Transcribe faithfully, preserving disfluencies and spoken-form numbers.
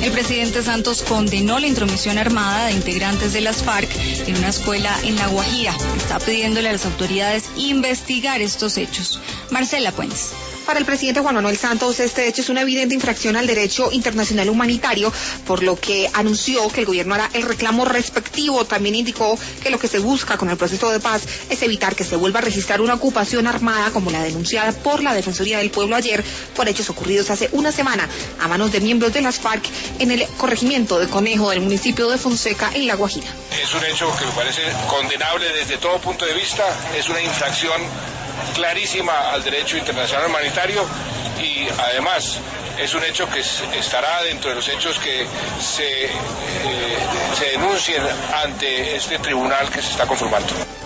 El presidente Santos condenó la intromisión armada de integrantes de las FARC en una escuela en La Guajira. Está pidiéndole a las autoridades investigar estos hechos. Marcela Puentes. Para el presidente Juan Manuel Santos, este hecho es una evidente infracción al derecho internacional humanitario, por lo que anunció que el gobierno hará el reclamo respectivo. También indicó que lo que se busca con el proceso de paz es evitar que se vuelva a registrar una ocupación armada como la denunciada por la Defensoría del Pueblo ayer por hechos ocurridos hace una semana a manos de miembros de las FARC en el corregimiento de Conejo del municipio de Fonseca, en La Guajira. Es un hecho que me parece condenable desde todo punto de vista, es una infracción clarísima al derecho internacional humanitario y además es un hecho que estará dentro de los hechos que se, eh, se denuncien ante este tribunal que se está conformando.